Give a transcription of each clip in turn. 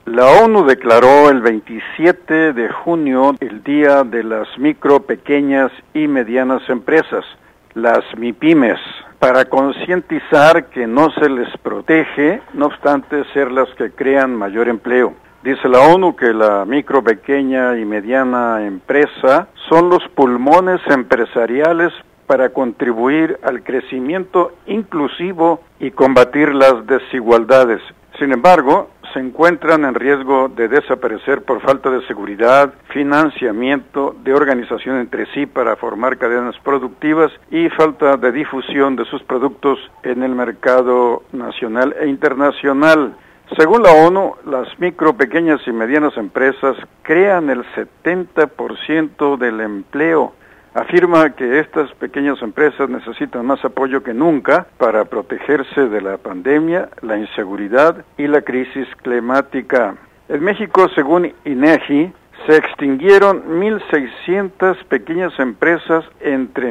La ONU declaró el 27 de junio el Día de las Micro, Pequeñas y Medianas Empresas, las MIPYMES, para concientizar que no se les protege, no obstante ser las que crean mayor empleo. Dice la ONU que la micro, pequeña y mediana empresa son los pulmones empresariales para contribuir al crecimiento inclusivo y combatir las desigualdades. Sin embargo, se encuentran en riesgo de desaparecer por falta de seguridad, financiamiento, de organización entre sí para formar cadenas productivas y falta de difusión de sus productos en el mercado nacional e internacional. Según la ONU, las micro, pequeñas y medianas empresas crean el 70% del empleo. Afirma que estas pequeñas empresas necesitan más apoyo que nunca para protegerse de la pandemia, la inseguridad y la crisis climática. En México, según INEGI, se extinguieron 1,600 pequeñas empresas entre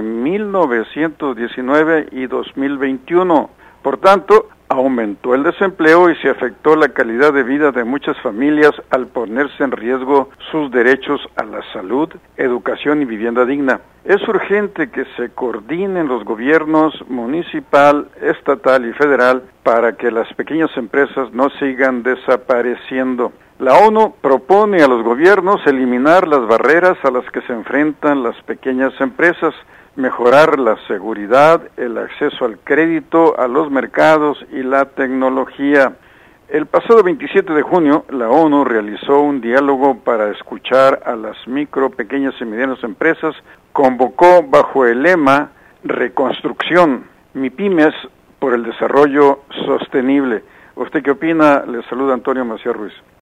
1919 y 2021. Por tanto, aumentó el desempleo y se afectó la calidad de vida de muchas familias al ponerse en riesgo sus derechos a la salud, educación y vivienda digna. Es urgente que se coordinen los gobiernos municipal, estatal y federal para que las pequeñas empresas no sigan desapareciendo. La ONU propone a los gobiernos eliminar las barreras a las que se enfrentan las pequeñas empresas, mejorar la seguridad, el acceso al crédito, a los mercados y la tecnología. El pasado 27 de junio, la ONU realizó un diálogo para escuchar a las micro, pequeñas y medianas empresas. Convocó bajo el lema Reconstrucción, MIPYMES por el desarrollo sostenible. ¿Usted qué opina? Le saluda Antonio Macías Ruiz.